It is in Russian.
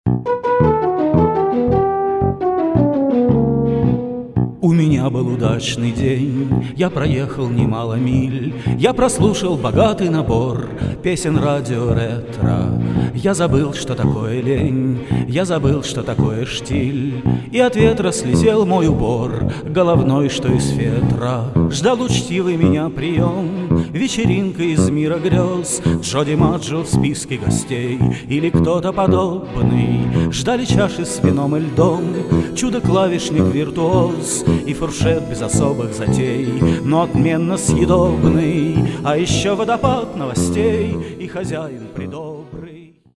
У меня был удачный день, я проехал немало миль, я прослушал богатый набор песен радио ретро. Я забыл, что такое лень, я забыл, что такое штиль, и от ветра слетел мой убор, головной, что из фетра. Ждал учтивый меня прием, вечеринка из мира грез, Джо Димаджо в списке гостей или кто-то подобный. Ждали чаши с вином и льдом, чудо-клавишник-виртуоз и фуршет без особых затей, но отменно съедобный. А еще водопад новостей и хозяин придом.